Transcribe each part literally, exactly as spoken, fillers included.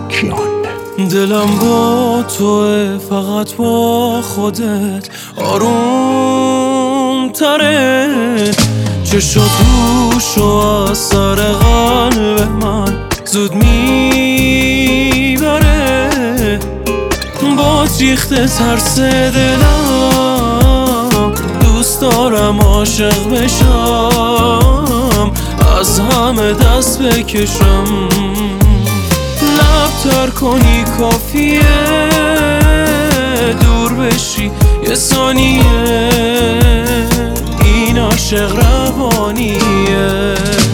کیان. دلم با توه، فقط با خودت آروم تره. چشا توشو از سر قلب من زود میبره. با ریخته ترس دلم دوست دارم عاشق بشم، از همه دست بکشم. لب تر کنی کافیه، دور بشی یه ثانیه، این عاشق روانیه.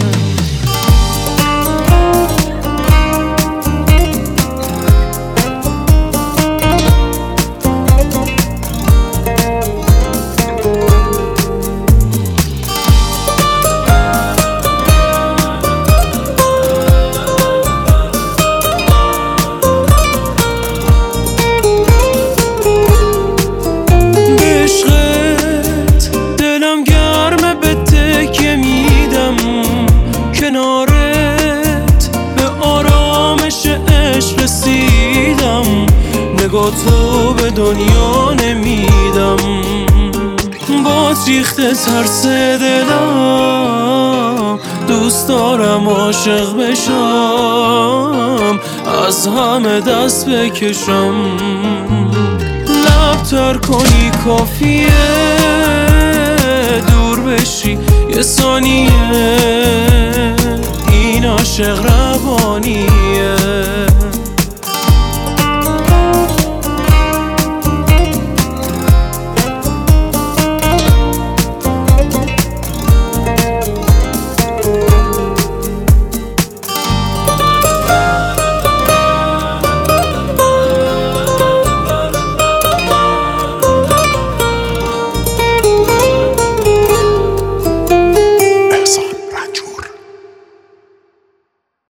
نگاه تو به دنیا نمیدم، با ریخته ترس دلم دوست دارم عاشق بشم، از همه دست بکشم. لب تر کنی کافیه، دور بشی یه ثانیه، این عاشق روانی.